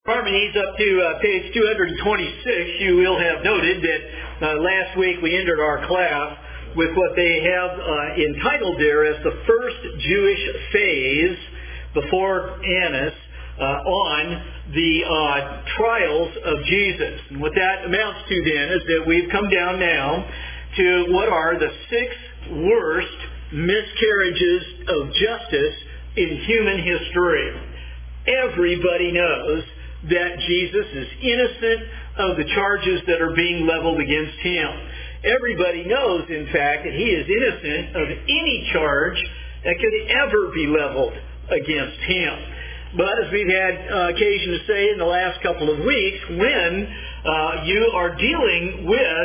Harmonies up to page 226, you will have noted that last week we ended our class with what they have entitled there as the first Jewish phase before Annas on the trials of Jesus. And what that amounts to then is that we've come down now to what are the 6 worst miscarriages of justice in human history. Everybody knows that Jesus is innocent of the charges that are being leveled against him. Everybody knows, in fact, that he is innocent of any charge that could ever be leveled against him. But as we've had occasion to say in the last couple of weeks, when you are dealing with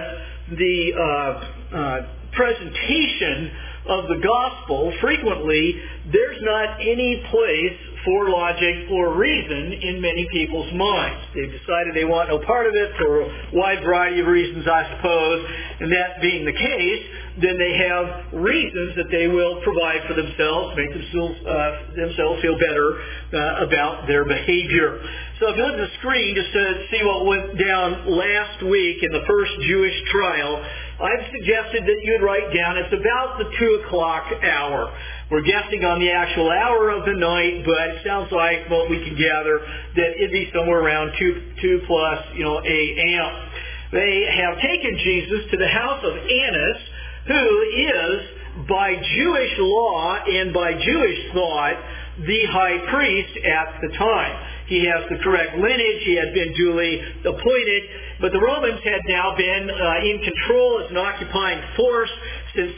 the presentation of the gospel, frequently there's not any place for logic or reason in many people's minds. They've decided they want no part of it for a wide variety of reasons, I suppose, and that being the case, then they have reasons that they will provide for themselves, make themselves feel better about their behavior. So if you look at the screen just to see what went down last week in the first Jewish trial, I've suggested that you'd write down it's about the 2 o'clock hour. We're guessing on the actual hour of the night, but it sounds like what we can gather that it'd be somewhere around 2 plus, a.m. They have taken Jesus to the house of Annas, who is, by Jewish law and by Jewish thought, the high priest at the time. He has the correct lineage. He had been duly appointed. But the Romans had now been in control as an occupying force since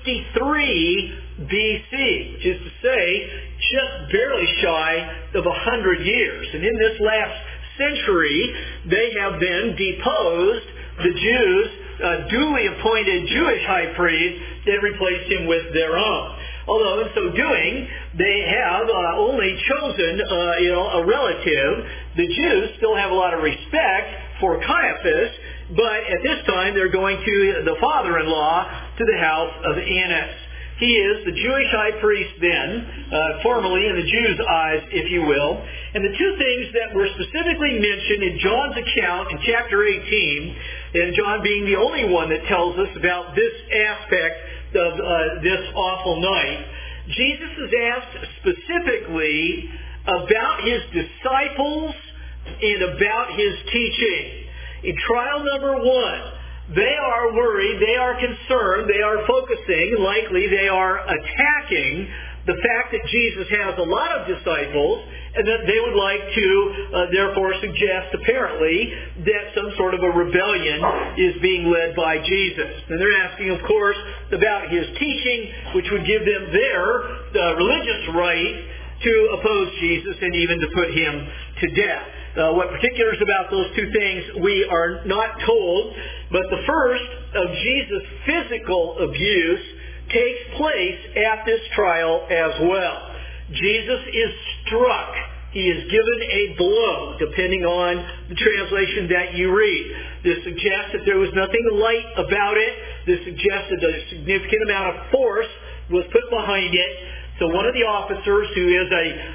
63 B.C., which is to say, just barely shy of 100 years. And in this last century, they have then deposed the Jews, duly appointed Jewish high priest, and replaced him with their own. Although in so doing, they have only chosen, a relative. The Jews still have a lot of respect for Caiaphas, but at this time they're going to the father-in-law to the house of Annas. He is the Jewish high priest then, formally in the Jews' eyes, if you will. And the 2 things that were specifically mentioned in John's account in chapter 18, and John being the only one that tells us about this aspect of this awful night, Jesus is asked specifically about his disciples and about his teaching. In trial number 1, they are worried, they are concerned, they are focusing, likely they are attacking the fact that Jesus has a lot of disciples and that they would like to therefore suggest apparently that some sort of a rebellion is being led by Jesus. And they're asking, of course, about his teaching, which would give them their religious right to oppose Jesus and even to put him to death. What particulars about those 2 things we are not told, but the first of Jesus' physical abuse takes place at this trial as well. Jesus is struck. He is given a blow, depending on the translation that you read. This suggests that there was nothing light about it. This suggests that a significant amount of force was put behind it. So one of the officers, who is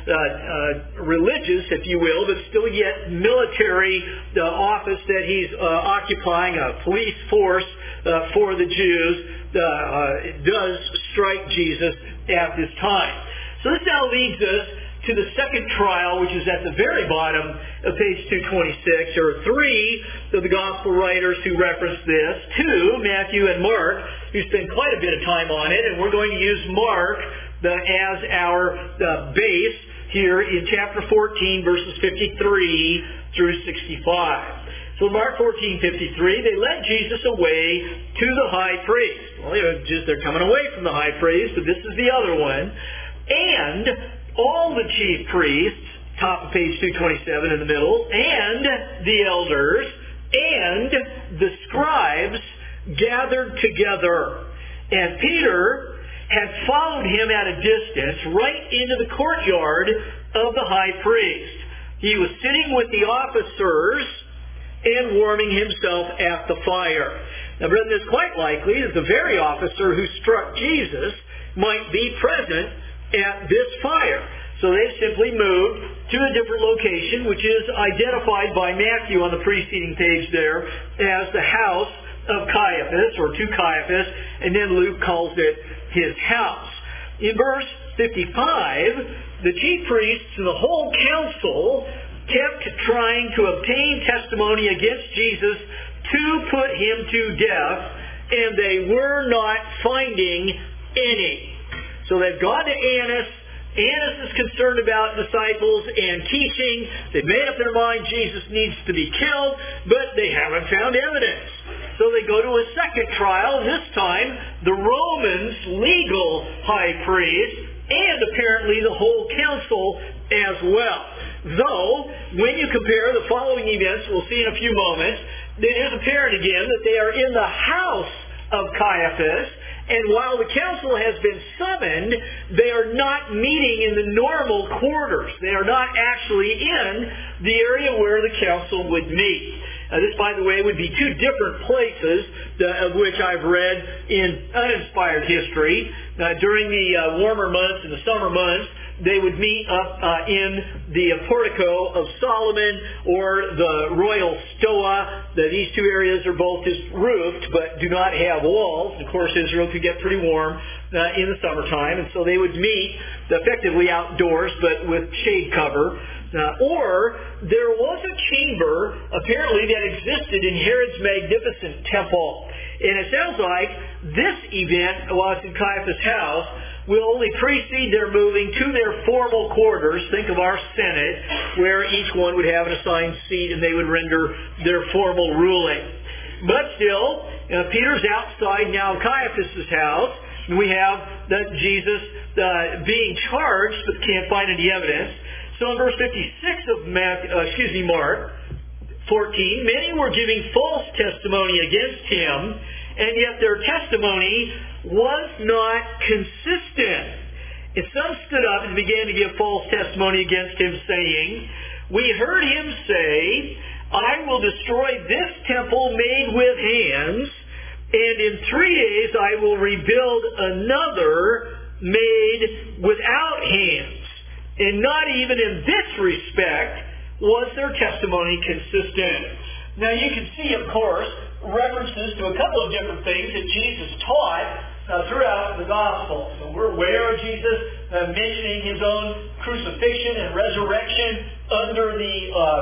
a religious, if you will, but still yet military office that he's occupying, a police force for the Jews, does strike Jesus at this time. So this now leads us to the second trial, which is at the very bottom of page 226. There are 3 of the gospel writers who reference this, 2, Matthew and Mark, who spend quite a bit of time on it, and we're going to use Mark as our base here in chapter 14, verses 53 through 65. So Mark 14:53, they led Jesus away to the high priest. Well, they're coming away from the high priest, but this is the other one. And all the chief priests, top of page 227 in the middle, and the elders, and the scribes gathered together. And Peter had followed him at a distance right into the courtyard of the high priest. He was sitting with the officers and warming himself at the fire. Now, brethren, it's quite likely that the very officer who struck Jesus might be present at this fire. So they simply moved to a different location, which is identified by Matthew on the preceding page there as the house of Caiaphas, or to Caiaphas, and then Luke calls it his house. In verse 55, the chief priests and the whole council kept trying to obtain testimony against Jesus to put him to death, and they were not finding any. So they've gone to Annas. Annas is concerned about disciples and teaching. They've made up their mind Jesus needs to be killed, but they haven't found evidence. So they go to a second trial. This time, the Romans' legal high priest and apparently the whole council as well. Though, when you compare the following events, we'll see in a few moments, it is apparent again that they are in the house of Caiaphas, and while the council has been summoned, they are not meeting in the normal quarters. They are not actually in the area where the council would meet. This, by the way, would be two different places of which I've read in uninspired history. During the warmer months and the summer months, they would meet up in the portico of Solomon or the royal stoa. These two areas are both just roofed but do not have walls. Of course, Israel could get pretty warm in the summertime, and so they would meet effectively outdoors but with shade cover. Or there was a chamber apparently that existed in Herod's magnificent temple. And it sounds like this event, while it's in Caiaphas' house, will only precede their moving to their formal quarters. Think of our Senate, where each one would have an assigned seat and they would render their formal ruling. But still, Peter's outside now Caiaphas' house. And we have Jesus being charged, but can't find any evidence. So in verse 56 of Mark 14, many were giving false testimony against him, and yet their testimony was not consistent. And some stood up and began to give false testimony against him, saying, "We heard him say, I will destroy this temple made with hands, and in 3 days I will rebuild another made without hands." And not even in this respect was their testimony consistent. Now you can see, of course, references to a couple of different things that Jesus taught throughout the Gospel. So we're aware of Jesus mentioning his own crucifixion and resurrection under the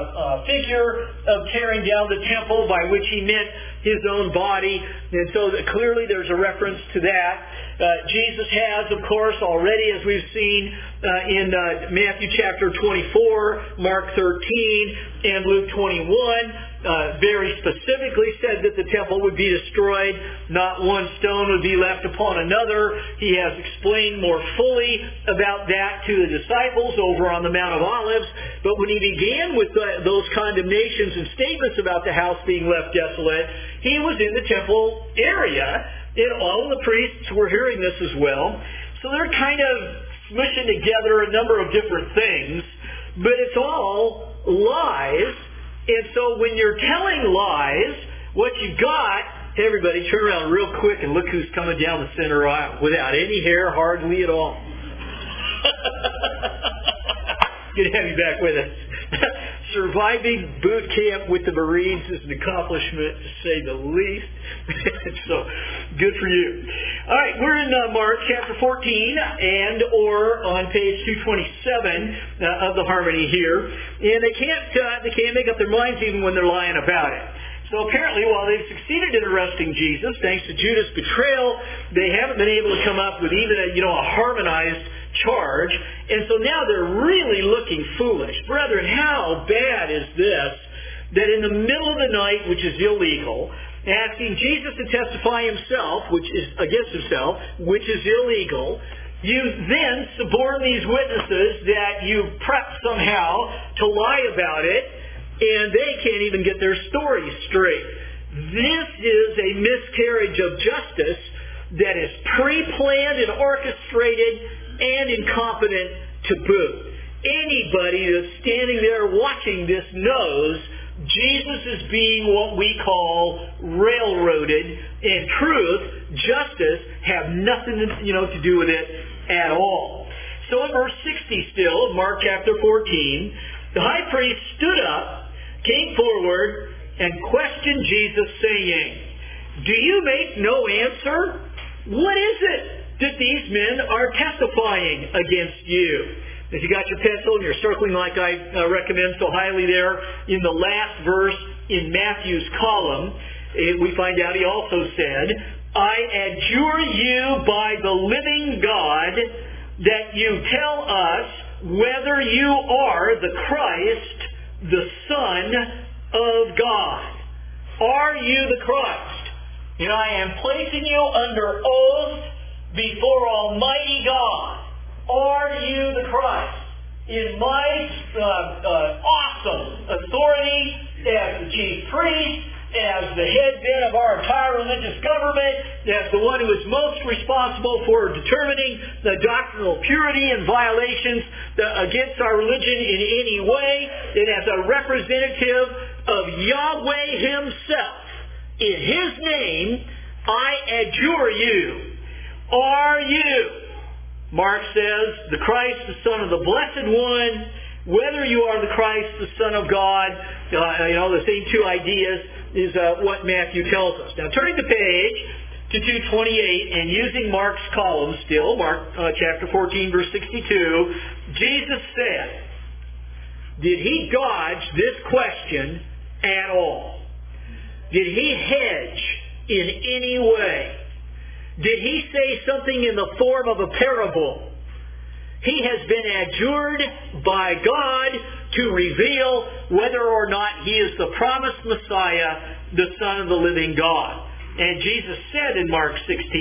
figure of tearing down the temple, by which he meant his own body. And so clearly there's a reference to that. Jesus has, of course, already, as we've seen in Matthew chapter 24, Mark 13, and Luke 21, very specifically said that the temple would be destroyed. Not one stone would be left upon another. He has explained more fully about that to the disciples over on the Mount of Olives. But when he began with those condemnations and statements about the house being left desolate, he was in the temple area. And all of the priests were hearing this as well. So they're kind of smushing together a number of different things, but it's all lies. And so when you're telling lies, what you've got, everybody turn around real quick and look who's coming down the center aisle without any hair, hardly at all. Good to have you back with us. Surviving boot camp with the Marines is an accomplishment, to say the least. So, good for you. All right, we're in Mark chapter 14 and or on page 227 of the Harmony here. And they can't make up their minds even when they're lying about it. So apparently, while they've succeeded in arresting Jesus, thanks to Judas' betrayal, they haven't been able to come up with even a harmonized charge. And so now they're really looking foolish. Brethren, how bad is this, that in the middle of the night, which is illegal, asking Jesus to testify himself, which is against himself, which is illegal, you then suborn these witnesses that you prepped somehow to lie about it, and they can't even get their story straight. This is a miscarriage of justice that is pre-planned and orchestrated and incompetent to boot. Anybody that's standing there watching this knows Jesus is being what we call railroaded, and truth, justice, have nothing to do with it at all. So in verse 60 still, of Mark chapter 14, the high priest stood up, came forward, and questioned Jesus, saying, "Do you make no answer? What is it that these men are testifying against you?" If you got your pencil and you're circling like I recommend so highly there, in the last verse in Matthew's column, we find out he also said, "I adjure you by the living God that you tell us whether you are the Christ, the Son of God." Are you the Christ? And I am placing you under oath before Almighty God. Are you the Christ? In my awesome authority as the chief priest, as the head then of our entire religious government, as the one who is most responsible for determining the doctrinal purity and violations against our religion in any way, and as a representative of Yahweh Himself, in His name, I adjure you. Are you, Mark says, the Christ, the Son of the Blessed One, whether you are the Christ, the Son of God, the same two ideas is what Matthew tells us. Now, turning the page to 228 and using Mark's column still, Mark chapter 14, verse 62, Jesus said, did He dodge this question at all? Did He hedge in any way? Did He say something in the form of a parable? He has been adjured by God to reveal whether or not He is the promised Messiah, the Son of the living God. And Jesus said in Mark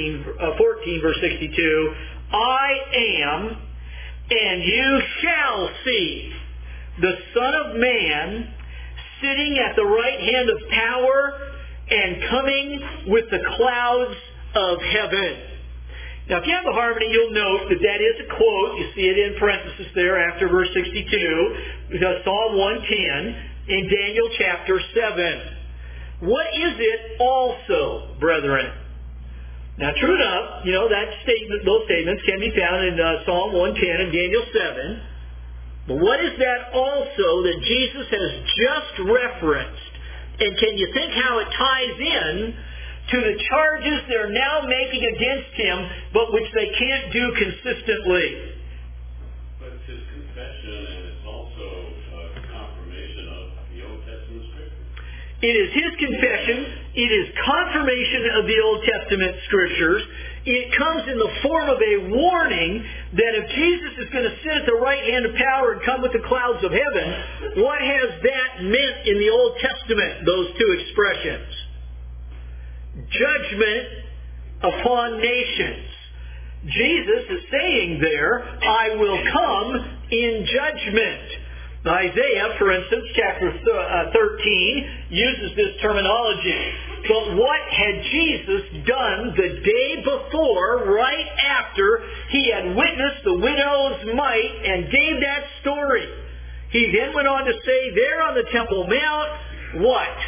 14, verse 62, "I am, and you shall see the Son of Man sitting at the right hand of power and coming with the clouds of heaven." Now, if you have the harmony, you'll note that that is a quote. You see it in parenthesis there after verse 62, because Psalm 110 in Daniel chapter 7. What is it also, brethren? Now, true enough, those statements can be found in Psalm 110 and Daniel 7. But what is that also that Jesus has just referenced? And can you think how it ties in to the charges they're now making against Him, but which they can't do consistently? But it's His confession, and it's also a confirmation of the Old Testament Scripture. It is His confession. It is confirmation of the Old Testament Scriptures. It comes in the form of a warning that if Jesus is going to sit at the right hand of power and come with the clouds of heaven, what has that meant in the Old Testament, those two expressions? Judgment upon nations. Jesus is saying there, "I will come in judgment." Isaiah, for instance, chapter 13, uses this terminology. But what had Jesus done the day before, right after He had witnessed the widow's mite and gave that story? He then went on to say there on the Temple Mount, what?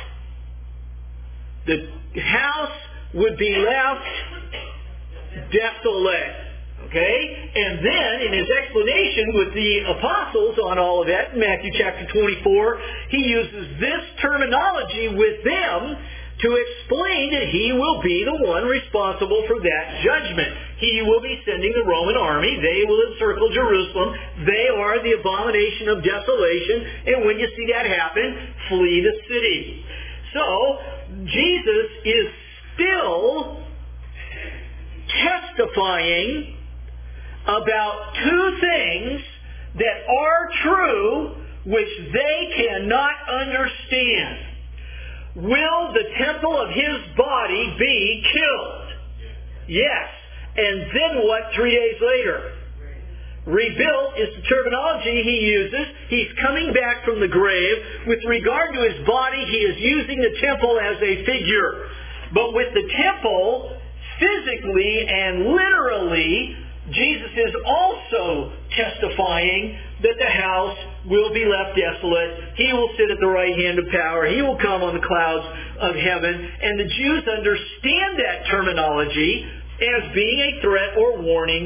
The house would be left desolate. Okay? And then, in His explanation with the apostles on all of that, in Matthew chapter 24, He uses this terminology with them to explain that He will be the one responsible for that judgment. He will be sending the Roman army. They will encircle Jerusalem. They are the abomination of desolation. And when you see that happen, flee the city. So, Jesus is still testifying about two things that are true which they cannot understand. Will the temple of His body be killed? Yes. And then what 3 days later? Rebuilt is the terminology He uses. He's coming back from the grave. With regard to His body, He is using the temple as a figure. But with the temple, physically and literally, Jesus is also testifying that the house will be left desolate. He will sit at the right hand of power. He will come on the clouds of heaven. And the Jews understand that terminology as being a threat or warning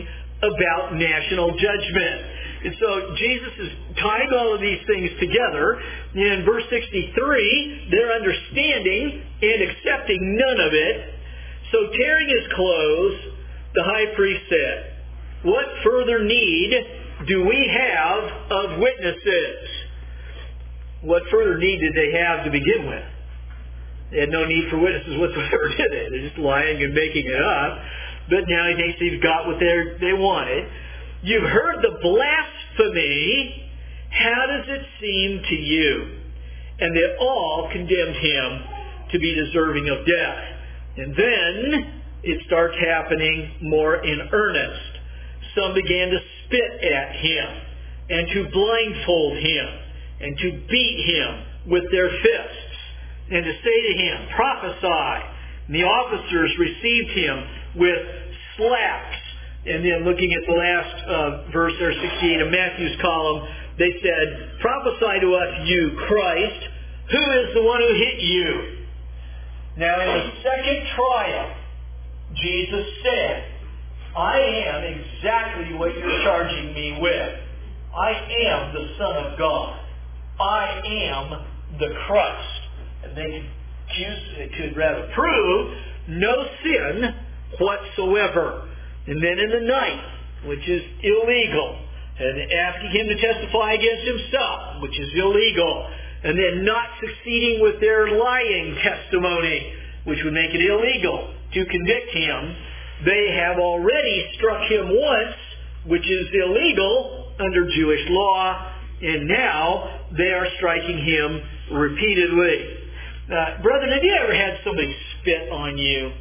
about national judgment. And so Jesus is tying all of these things together. In verse 63, they're understanding and accepting none of it. So tearing his clothes, the high priest said, "What further need do we have of witnesses?" What further need did they have to begin with? They had no need for witnesses whatsoever, did they? They're just lying and making it up. But now he thinks he's got what they wanted. "You've heard the blasphemy. How does it seem to you?" And they all condemned him to be deserving of death. And then it starts happening more in earnest. Some began to spit at him and to blindfold him and to beat him with their fists and to say to him, "Prophesy." And the officers received him with slaps. And then looking at the last verse there, 68 of Matthew's column, they said, "Prophesy to us, you Christ. Who is the one who hit you?" Now in the second trial, Jesus said, "I am exactly what you're charging me with. I am the Son of God. I am the Christ." And they could rather prove no sin whatsoever. And then in the ninth, which is illegal, and asking him to testify against himself, which is illegal, and then not succeeding with their lying testimony, which would make it illegal to convict him, they have already struck him once, which is illegal under Jewish law, and now they are striking him repeatedly. Brethren, have you ever had somebody spit on you?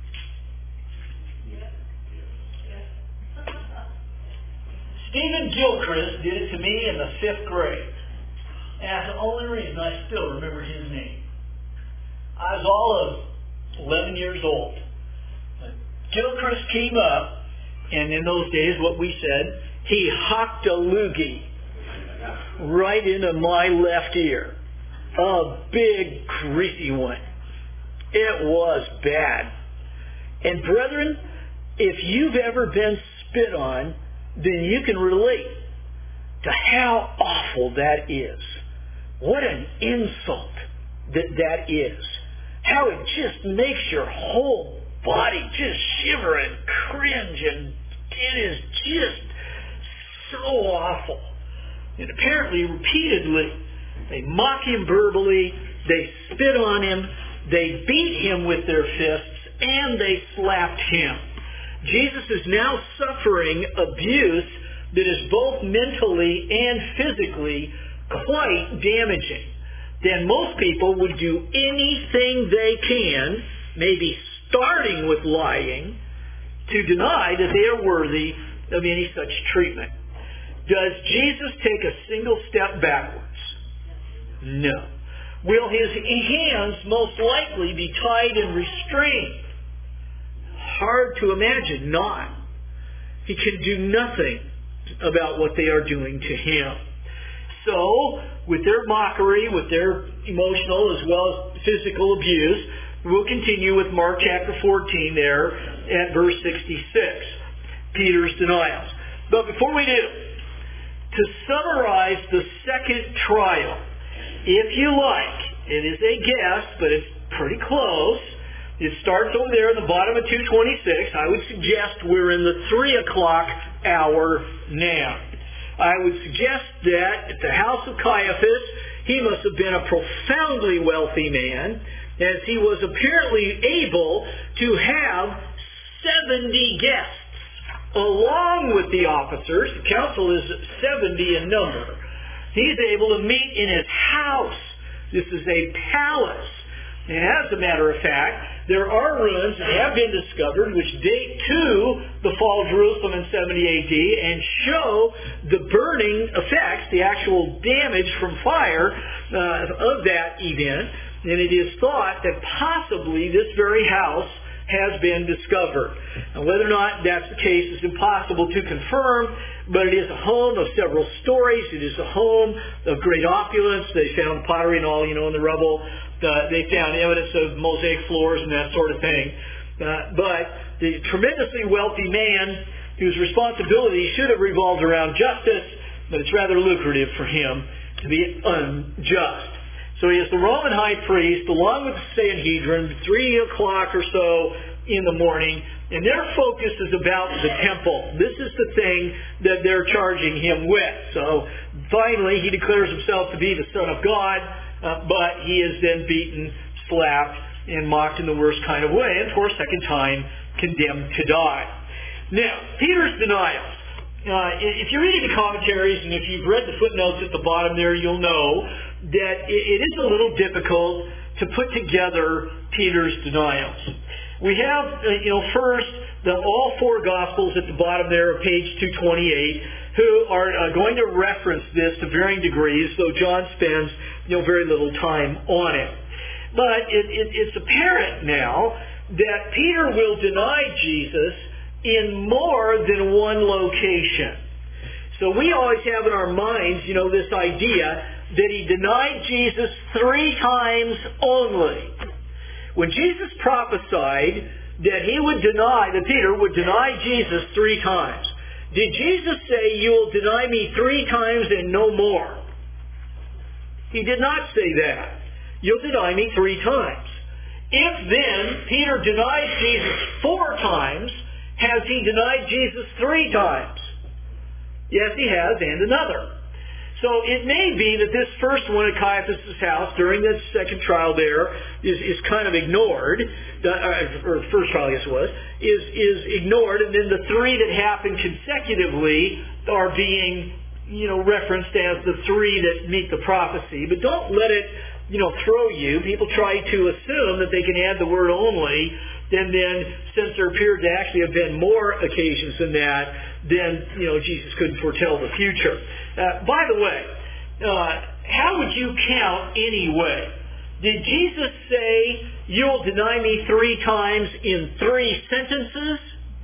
Stephen Gilchrist did it to me in the 5th grade. And that's the only reason I still remember his name. I was all of 11 years old. Gilchrist came up, and in those days, what we said, he hocked a loogie right into my left ear. A big, greasy one. It was bad. And brethren, if you've ever been spit on, then you can relate to how awful that is. What an insult that is. How it just makes your whole body just shiver and cringe, and it is just so awful. And apparently, repeatedly, they mock him verbally, they spit on him, they beat him with their fists, and they slapped him. Jesus is now suffering abuse that is both mentally and physically quite damaging. Then most people would do anything they can, maybe starting with lying, to deny that they are worthy of any such treatment. Does Jesus take a single step backwards? No. Will his hands most likely be tied and restrained? Hard to imagine not. He can do nothing about what they are doing to him. So, with their mockery, with their emotional as well as physical abuse, we'll continue with Mark chapter 14 there at verse 66. Peter's denials. But before we do, to summarize the second trial, if you like, it is a guess, but it's pretty close. It starts over there in the bottom of 226. I would suggest we're in the 3 o'clock hour now. I would suggest that at the house of Caiaphas, he must have been a profoundly wealthy man, as he was apparently able to have 70 guests along with the officers. The council is 70 in number. He's able to meet in his house. This is a palace. And as a matter of fact, there are ruins that have been discovered which date to the fall of Jerusalem in 70 AD and show the burning effects, the actual damage from fire of that event. And it is thought that possibly this very house has been discovered. Now, whether or not that's the case is impossible to confirm, but it is a home of several stories. It is a home of great opulence. They found pottery and all, in the rubble. They found evidence of mosaic floors and that sort of thing. But the tremendously wealthy man, whose responsibility should have revolved around justice, but it's rather lucrative for him to be unjust. So he has the Roman high priest along with the Sanhedrin, 3 o'clock or so in the morning, and their focus is about the temple. This is the thing that they're charging him with. So finally he declares himself to be the Son of God, but he is then beaten, slapped, and mocked in the worst kind of way, and for a second time condemned to die. Now, Peter's denials. If you're reading the commentaries, and if you've read the footnotes at the bottom there, you'll know that it is a little difficult to put together Peter's denials. We have, first, all 4 Gospels at the bottom there of page 228, who are going to reference this to varying degrees, though John spends very little time on it. But it's apparent now that Peter will deny Jesus in more than one location. So we always have in our minds, this idea that he denied Jesus 3 times only. When Jesus prophesied that Peter would deny Jesus 3 times, did Jesus say, "You will deny me 3 times and no more"? He did not say that. "You'll deny me 3 times." If then Peter denies Jesus 4 times, has he denied Jesus 3 times? Yes, he has, and another. So it may be that this first one at Caiaphas' house during the second trial there is kind of ignored, or first trial I guess it was, is ignored, and then the 3 that happen consecutively are being referenced as the 3 that meet the prophecy. But don't let it throw you. People try to assume that they can add the word "only," and then since there appeared to actually have been more occasions than that, then Jesus couldn't foretell the future. By the way, how would you count anyway? Did Jesus say, "You'll deny me 3 times" in 3 sentences?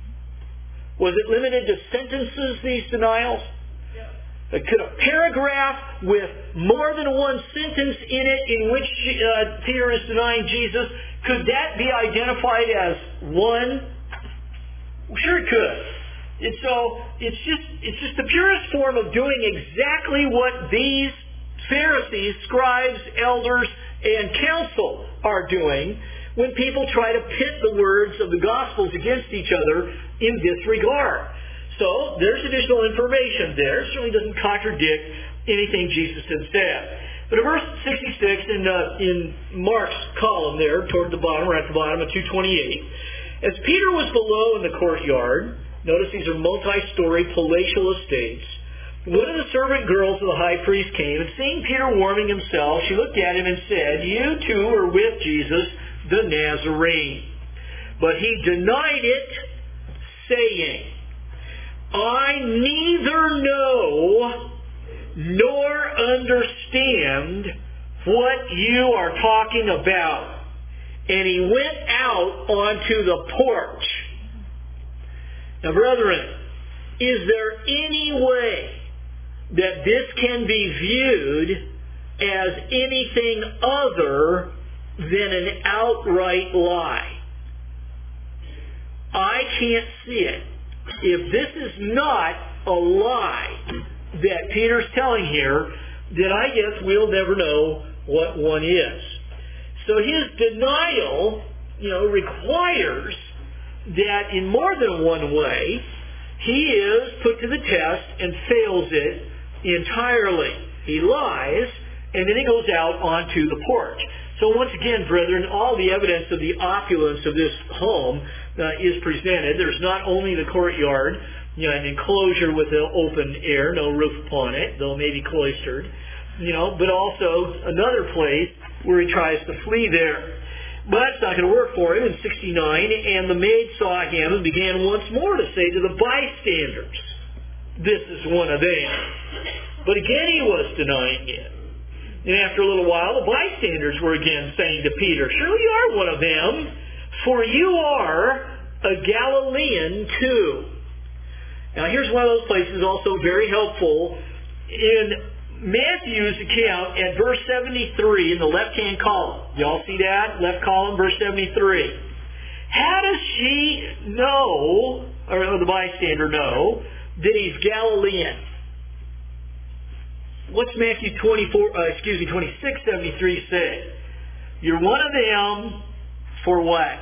Was it limited to sentences, these denials? Could a paragraph with more than 1 sentence in it in which Peter is denying Jesus, could that be identified as one? Sure it could. And so it's just the purest form of doing exactly what these Pharisees, scribes, elders, and council are doing when people try to pit the words of the Gospels against each other in this regard. So there's additional information there. It certainly doesn't contradict anything Jesus had said. But in verse 66 in Mark's column there, toward the bottom, or at the bottom of 228, as Peter was below in the courtyard, notice these are multi-story palatial estates, one of the servant girls of the high priest came, and seeing Peter warming himself, she looked at him and said, "You too are with Jesus, the Nazarene." But he denied it, saying, "I neither know nor understand what you are talking about." And he went out onto the porch. Now, brethren, is there any way that this can be viewed as anything other than an outright lie? I can't see it. If this is not a lie that Peter's telling here, then I guess we'll never know what one is. So his denial, requires that in more than one way, he is put to the test and fails it entirely. He lies, and then he goes out onto the porch. So once again, brethren, all the evidence of the opulence of this home is presented. There's not only the courtyard, an enclosure with the open air, no roof upon it, though maybe cloistered, but also another place where he tries to flee there. But that's not going to work for him. In 69, and the maid saw him and began once more to say to the bystanders, "This is one of them." But again he was denying it. And after a little while, the bystanders were again saying to Peter, "Surely you are one of them, for you are a Galilean too." Now here's one of those places also very helpful. In Matthew's account at verse 73 in the left-hand column. Y'all see that? Left column, verse 73. How does she know or the bystander know that he's Galilean. What's Matthew 26:73 say? You're one of them for what?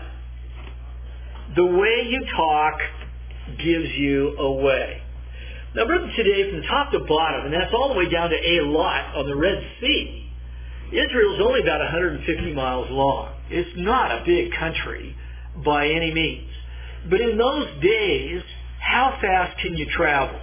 The way you talk gives you away. Now, brother, today from top to bottom, and that's all the way down to Eilat on the Red Sea, Israel's only about 150 miles long. It's not a big country by any means. But in those days, how fast can you travel?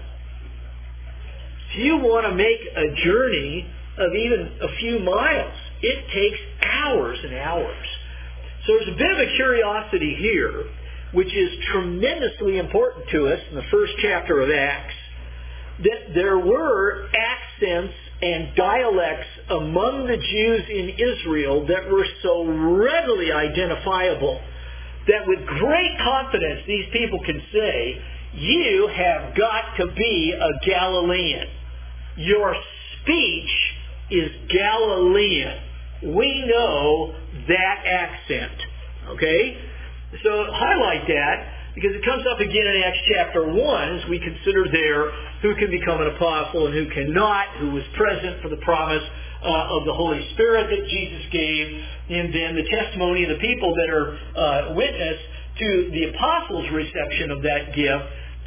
If you want to make a journey of even a few miles, it takes hours and hours. So there's a bit of a curiosity here, which is tremendously important to us in the first chapter of Acts, that there were accents and dialects among the Jews in Israel that were so readily identifiable that with great confidence these people can say, you have got to be a Galilean. Your speech is Galilean. We know that accent. Okay? So highlight that, because it comes up again in Acts chapter 1 as we consider there who can become an apostle and who cannot, who was present for the promise of the Holy Spirit that Jesus gave, and then the testimony of the people that are witness to the apostles' reception of that gift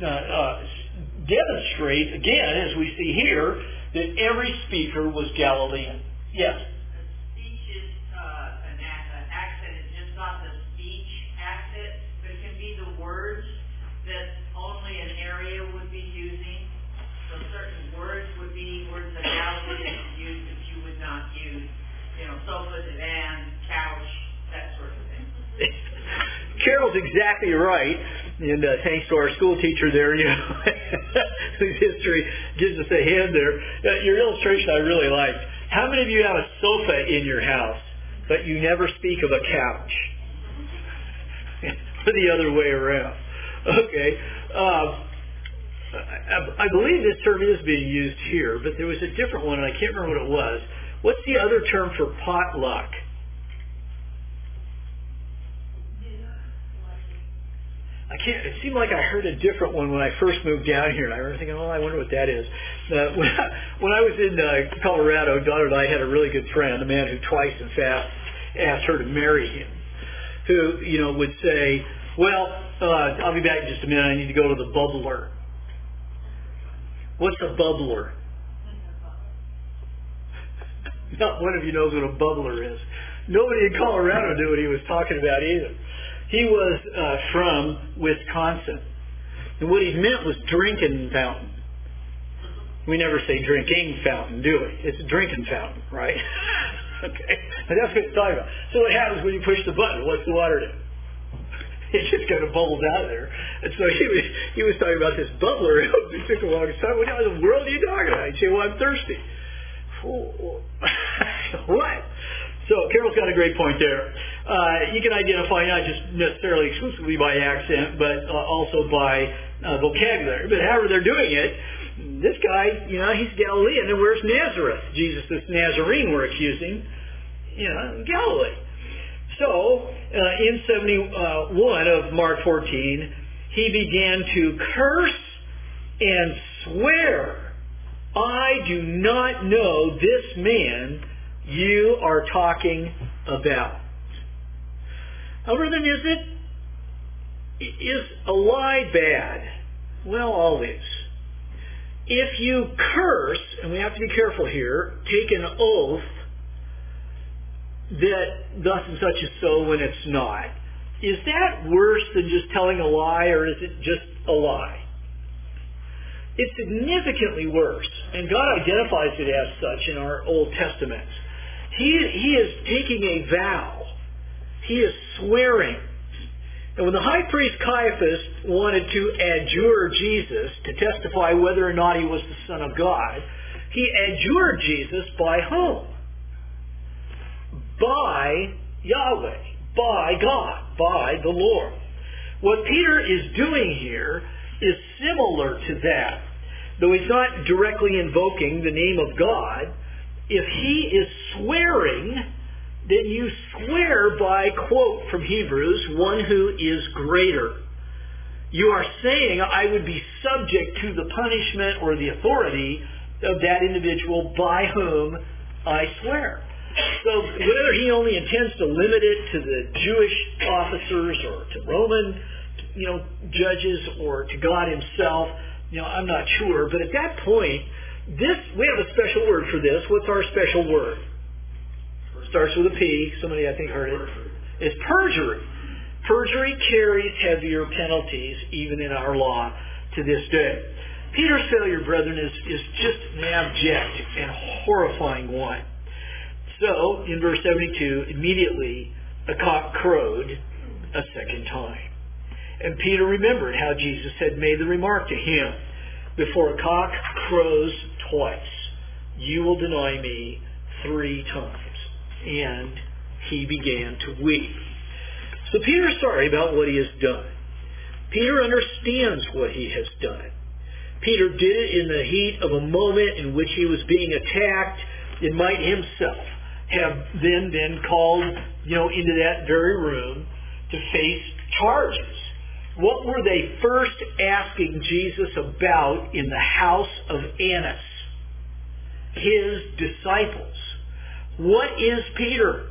demonstrate, again, as we see here, that every speaker was Galilean. Yes? Speech is an accent. It's just not the speech accent, but it can be the words that only an area would be using. So certain words would be words that Galileans use that you would not use. Sofa, divan, couch, that sort of thing. Carol's exactly right. And thanks to our school teacher there, whose history gives us a hand there. Your illustration I really liked. How many of you have a sofa in your house, but you never speak of a couch? Or the other way around. Okay. I believe this term is being used here, but there was a different one, and I can't remember what it was. What's the other term for potluck? It seemed like I heard a different one when I first moved down here, and I remember thinking, I wonder what that is. When I was in Colorado, Daughter and I had a really good friend, a man who twice, in fact, asked her to marry him, who, would say, well, I'll be back in just a minute, I need to go to the bubbler. What's a bubbler? Not one of you knows what a bubbler is. Nobody in Colorado knew what he was talking about either. He was from Wisconsin. And what he meant was drinking fountain. We never say drinking fountain, do we? It's a drinking fountain, right? Okay. And that's what he's talking about. So what happens when you push the button? What's the water do? It just kind of bubbles out of there. And so he was talking about this bubbler. It took a long time. What in the world are you talking about? He'd say, well, I'm thirsty. What? So Carol's got a great point there. You can identify not just necessarily exclusively by accent, but also by vocabulary. But however they're doing it, this guy, he's Galilean. And where's Nazareth? Jesus, this Nazarene we're accusing, Galilee. So in 71 of Mark 14, he began to curse and swear, I do not know this man you are talking about. Now, brethren, is a lie bad? Well, always. If you curse, and we have to be careful here, take an oath that thus and such is so when it's not, is that worse than just telling a lie, or is it just a lie? It's significantly worse, and God identifies it as such in our Old Testament. He is taking a vow. He is swearing. And when the high priest Caiaphas wanted to adjure Jesus to testify whether or not he was the Son of God, he adjured Jesus by whom? By Yahweh, by God, by the Lord. What Peter is doing here is similar to that. Though he's not directly invoking the name of God, if he is swearing, then you swear by, quote from Hebrews, one who is greater. You are saying I would be subject to the punishment or the authority of that individual by whom I swear. So whether he only intends to limit it to the Jewish officers or to Roman, judges or to God himself, I'm not sure. But at that point, we have a special word for this. What's our special word? Starts with a P. Somebody I think heard it. It's perjury. Perjury carries heavier penalties even in our law to this day. Peter's failure, brethren, is just an abject and horrifying one. So, in verse 72, immediately a cock crowed a second time. And Peter remembered how Jesus had made the remark to him, before a cock crows twice, you will deny me 3 times. And he began to weep. So Peter's sorry about what he has done. Peter understands what he has done. Peter did it in the heat of a moment in which he was being attacked and might himself have then been called, into that very room to face charges. What were they first asking Jesus about in the house of Annas? His disciples. What is Peter?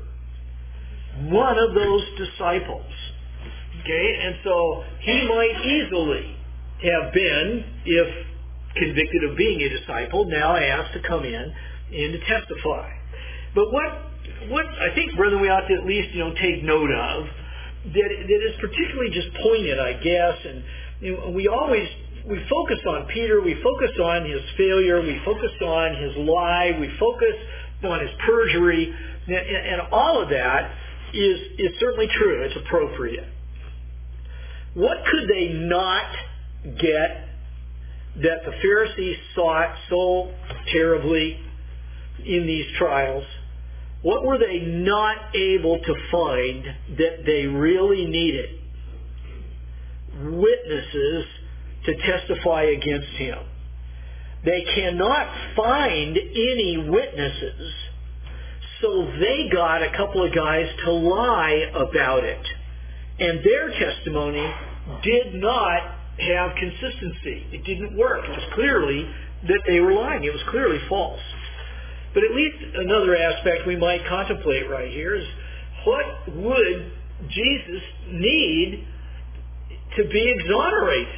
One of those disciples. Okay, and so he might easily have been, if convicted of being a disciple, now asked to come in and to testify. But what I think, brethren, we ought to at least take note of that is particularly just poignant, I guess, and we focus on Peter, we focus on his failure, we focus on his lie, we focus on his perjury, and all of that is certainly true. It's appropriate. What could they not get that the Pharisees sought so terribly in these trials? What were they not able to find that they really needed? Witnesses to testify against him. They cannot find any witnesses, so they got a couple of guys to lie about it. And their testimony did not have consistency. It didn't work. It was clearly that they were lying. It was clearly false. But at least another aspect we might contemplate right here is, what would Jesus need to be exonerated?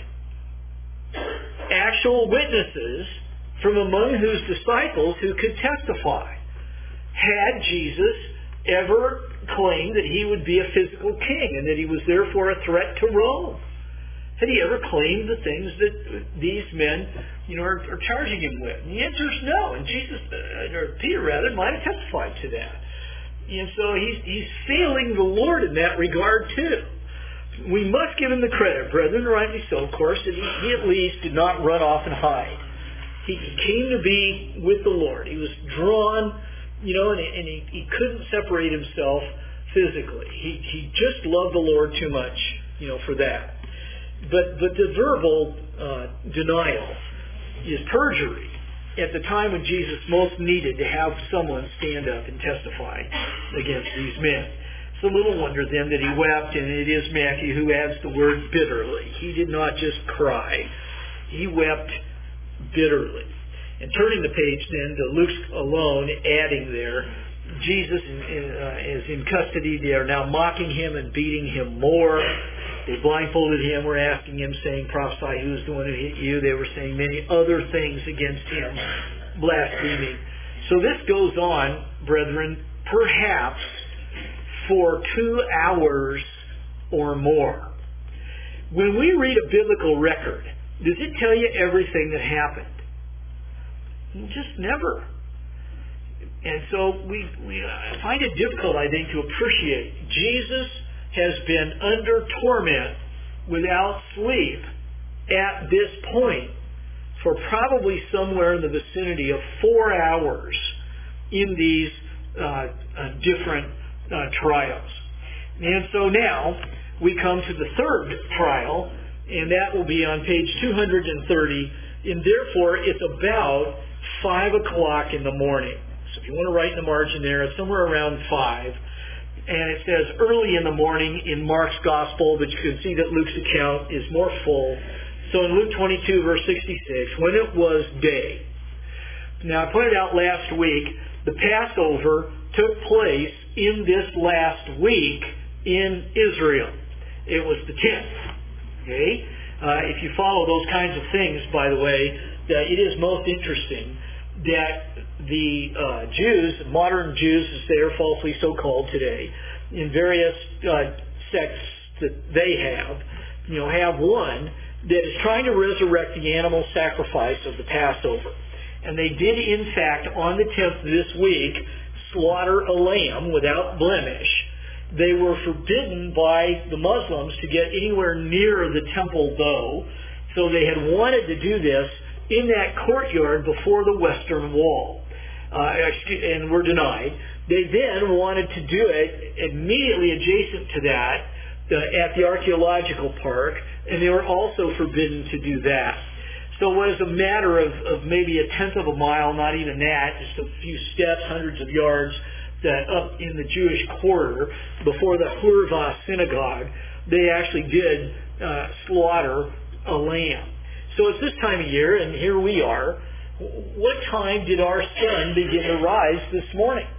Actual witnesses from among whose disciples who could testify. Had Jesus ever claimed that he would be a physical king and that he was therefore a threat to Rome? Had he ever claimed the things that these men, are charging him with? And the answer is no. And Peter might have testified to that. And so he's failing the Lord in that regard too. We must give him the credit, brethren, rightly so, of course, that he at least did not run off and hide. He came to be with the Lord. He was drawn, and he couldn't separate himself physically. He just loved the Lord too much, for that. But the verbal denial is perjury at the time when Jesus most needed to have someone stand up and testify against these men. It's a little wonder then that he wept, and it is Matthew who adds the word bitterly. He did not just cry. He wept bitterly. And turning the page then to Luke's alone, adding there, Jesus is in custody. They are now mocking him and beating him more. They blindfolded him, were asking him, saying, prophesy, who is the one who hit you? They were saying many other things against him, blaspheming. So this goes on, brethren, perhaps for 2 hours or more. When we read a biblical record, does it tell you everything that happened? Just never. And so we find it difficult, I think, to appreciate. Jesus has been under torment without sleep at this point for probably somewhere in the vicinity of 4 hours in these different trials. And so now we come to the third trial, and that will be on page 230, and therefore it's about 5 o'clock in the morning. So if you want to write in the margin there, it's somewhere around 5. And it says early in the morning in Mark's Gospel, but you can see that Luke's account is more full. So in Luke 22, verse 66, when it was day. Now I pointed out last week, the Passover took place in this last week in Israel. It was the 10th. Okay? If you follow those kinds of things, by the way, it is most interesting that the Jews, modern Jews as they are falsely so called today, in various sects that they have one that is trying to resurrect the animal sacrifice of the Passover. And they did, in fact, on the 10th this week, slaughter a lamb without blemish. They were forbidden by the Muslims to get anywhere near the temple, though, so they had wanted to do this in that courtyard before the western wall, and were denied. They then wanted to do it immediately adjacent to that at the archaeological park, and they were also forbidden to do that. So it was a matter of maybe a tenth of a mile, not even that, just a few steps, hundreds of yards, that up in the Jewish quarter before the Hurva synagogue, they actually did slaughter a lamb. So it's this time of year, and here we are. What time did our sun begin to rise this morning?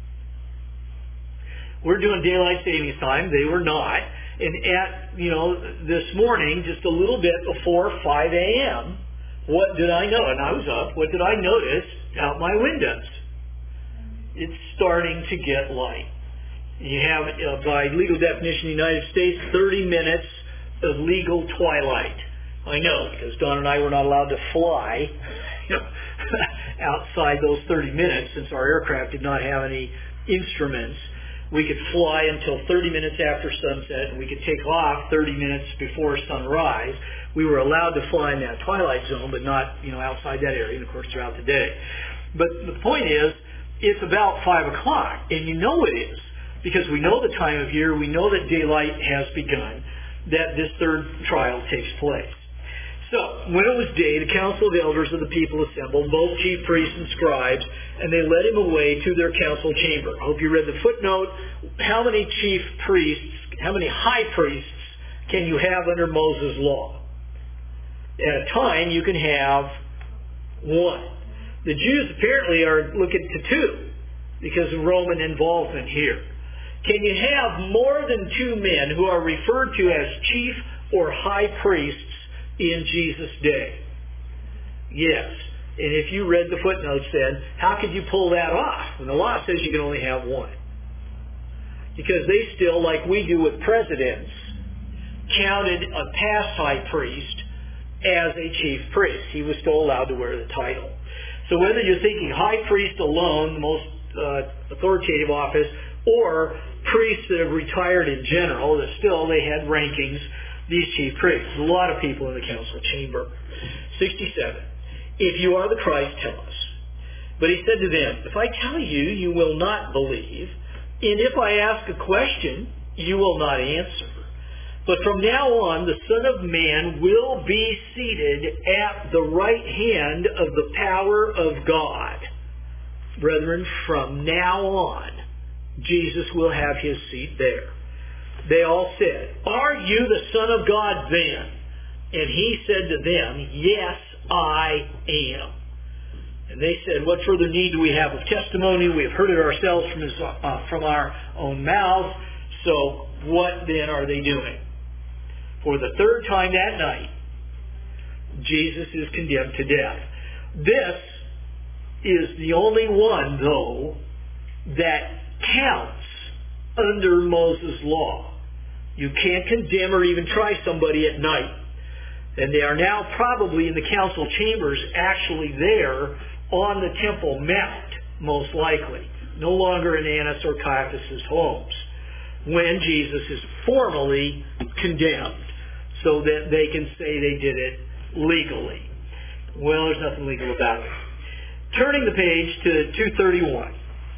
We're doing daylight savings time. They were not. And at, this morning, just a little bit before 5 a.m., what did I know? And I was up. What did I notice out my windows? It's starting to get light. You have, by legal definition in the United States, 30 minutes of legal twilight. I know, because Don and I were not allowed to fly outside those 30 minutes since our aircraft did not have any instruments. We could fly until 30 minutes after sunset, and we could take off 30 minutes before sunrise. We were allowed to fly in that twilight zone, but not, outside that area, and of course throughout the day. But the point is, it's about 5 o'clock, and you know it is, because we know the time of year, we know that daylight has begun, that this third trial takes place. So, when it was day, the council of elders of the people assembled, both chief priests and scribes, and they led him away to their council chamber. I hope you read the footnote. How many chief priests, how many high priests can you have under Moses' law? At a time, you can have one. The Jews apparently are looking to two because of Roman involvement here. Can you have more than two men who are referred to as chief or high priests in Jesus' day? Yes. And if you read the footnotes then, how could you pull that off when the law says you can only have one? Because they still, like we do with presidents, counted a past high priest as a chief priest. He was still allowed to wear the title. So whether you're thinking high priest alone, the most authoritative office, or priests that have retired in general, that still they had rankings, these chief priests. A lot of people in the council chamber. 67. If you are the Christ, tell us. But he said to them, if I tell you, you will not believe, and if I ask a question, you will not answer. But from now on, the Son of Man will be seated at the right hand of the power of God. Brethren, from now on, Jesus will have his seat there. They all said, are you the Son of God then? And he said to them, yes, I am. And they said, what further need do we have of testimony? We have heard it ourselves from our own mouths. So what then are they doing? For the third time that night, Jesus is condemned to death. This is the only one, though, that counts under Moses' law. You can't condemn or even try somebody at night. And they are now probably in the council chambers actually there on the Temple Mount, most likely. No longer in Annas or Caiaphas' homes, when Jesus is formally condemned, so that they can say they did it legally. Well, there's nothing legal about it. Turning the page to 231.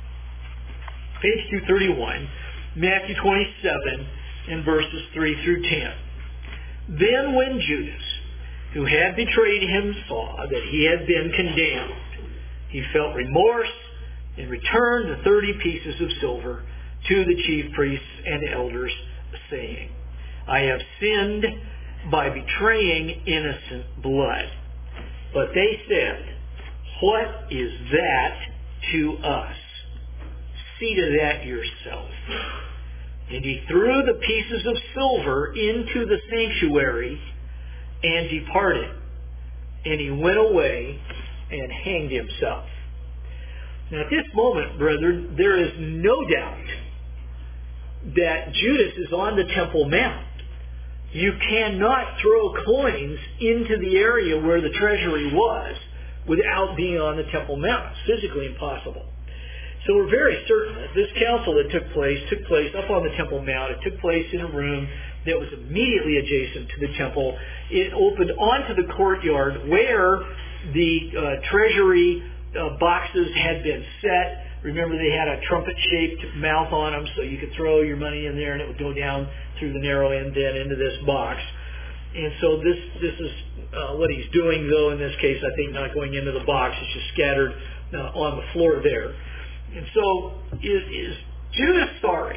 Page 231, Matthew 27, and verses 3 through 10. Then when Judas, who had betrayed him, saw that he had been condemned, he felt remorse and returned the 30 pieces of silver to the chief priests and elders, saying, I have sinned by betraying innocent blood. But they said, what is that to us? See to that yourself. And he threw the pieces of silver into the sanctuary and departed. And he went away and hanged himself. Now at this moment, brethren, there is no doubt that Judas is on the Temple Mount. You cannot throw coins into the area where the treasury was without being on the Temple Mount. It's physically impossible. So we're very certain that this council that took place up on the Temple Mount. It took place in a room that was immediately adjacent to the temple. It opened onto the courtyard where the treasury boxes had been set. Remember, they had a trumpet-shaped mouth on them, so you could throw your money in there and it would go down through the narrow end then into this box. And so this is what he's doing, though, in this case, I think not going into the box. It's just scattered on the floor there. And so is Judas sorry?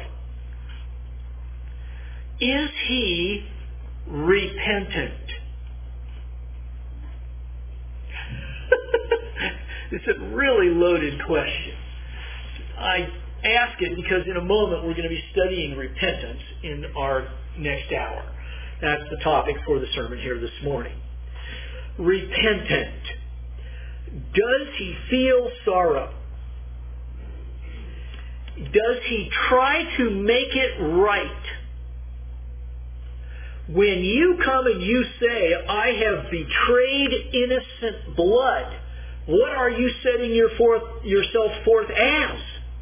Is he repentant? It's a really loaded question. I ask it because in a moment we're going to be studying repentance in our next hour. That's the topic for the sermon here this morning. Repentant. Does he feel sorrow? Does he try to make it right? When you come and you say, I have betrayed innocent blood, what are you setting yourself forth as?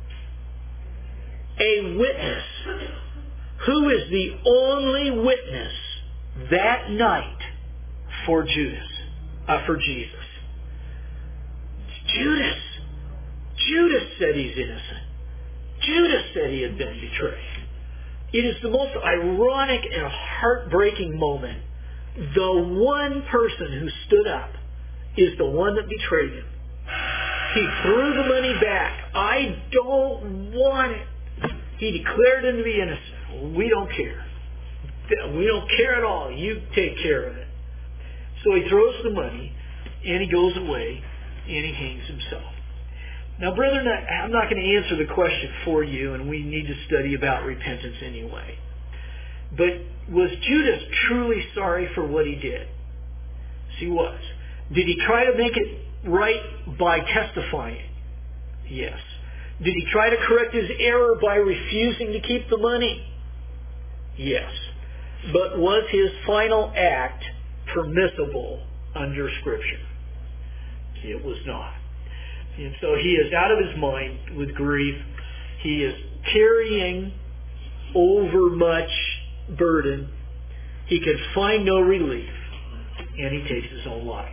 A witness. Who is the only witness that night for Jesus? It's Judas. Judas said he's innocent. Judas said he had been betrayed. It is the most ironic and heartbreaking moment. The one person who stood up is the one that betrayed him. He threw the money back. I don't want it. He declared him to be innocent. We don't care. We don't care at all. You take care of it. So he throws the money, and he goes away, and he hangs himself. Now, brethren, I'm not going to answer the question for you, and we need to study about repentance anyway. But was Judas truly sorry for what he did? Yes, he was. Did he try to make it right by testifying? Yes. Did he try to correct his error by refusing to keep the money? Yes. But was his final act permissible under Scripture? It was not. And so he is out of his mind with grief. He is carrying overmuch burden. He can find no relief, and he takes his own life.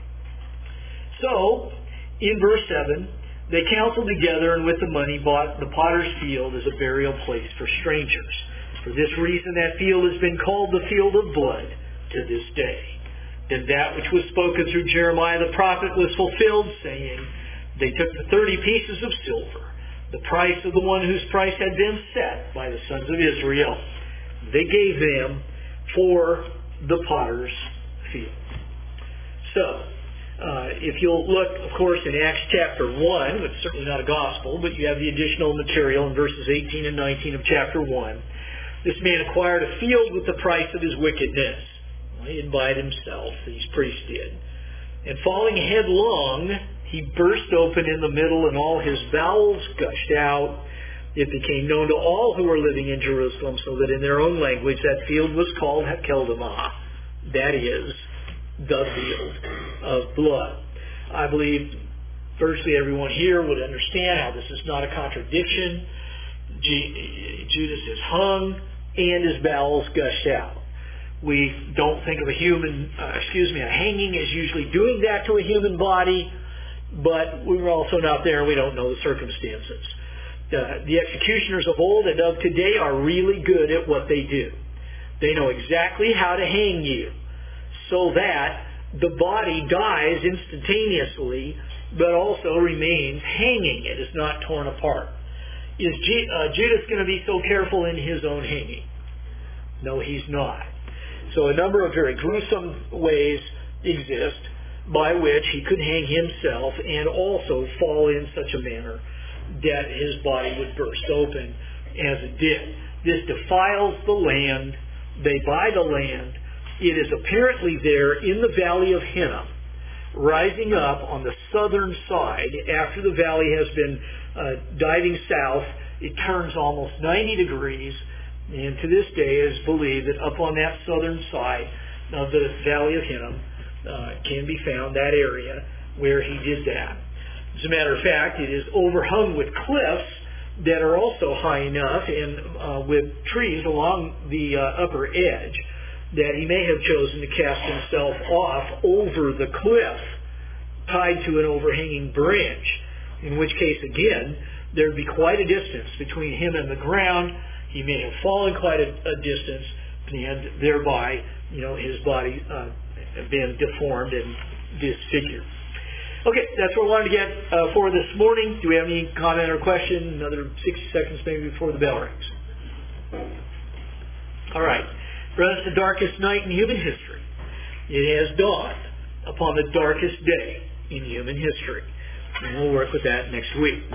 So, in verse 7, they counseled together and with the money bought the potter's field as a burial place for strangers. For this reason that field has been called the field of blood to this day. Then that which was spoken through Jeremiah the prophet was fulfilled, saying, they took the 30 pieces of silver, the price of the one whose price had been set by the sons of Israel. They gave them for the potter's field. So, if you'll look, of course, in Acts chapter 1, it's certainly not a gospel, but you have the additional material in verses 18 and 19 of chapter 1. This man acquired a field with the price of his wickedness. Well, he didn't buy it himself, these priests did. And falling headlong, he burst open in the middle and all his bowels gushed out. It became known to all who were living in Jerusalem, so that in their own language that field was called Hakeldamah. That is, the field of blood. I believe virtually everyone here would understand how this is not a contradiction. Judas is hung and his bowels gushed out. We don't think of a hanging as usually doing that to a human body, but we're also not there. We don't know the circumstances. The executioners of old and of today are really good at what they do. They know exactly how to hang you so that the body dies instantaneously, but also remains hanging. It is not torn apart. Is Judas going to be so careful in his own hanging? No, he's not. So a number of very gruesome ways exist by which he could hang himself and also fall in such a manner that his body would burst open as it did. This defiles the land. They buy the land. It is apparently there in the valley of Hinnom, rising up on the southern side. After the valley has been diving south, it turns almost 90 degrees, and to this day it is believed that up on that southern side of the valley of Hinnom can be found that area where he did that. As a matter of fact, it is overhung with cliffs that are also high enough and with trees along the upper edge that he may have chosen to cast himself off over the cliff, tied to an overhanging branch, in which case, again, there would be quite a distance between him and the ground. He may have fallen quite a distance, and thereby, his body been deformed and disfigured. Okay, that's what I wanted to get for this morning. Do we have any comment or question? Another 60 seconds maybe before the bell rings. All right. Friends, the darkest night in human history. It has dawned upon the darkest day in human history. And we'll work with that next week.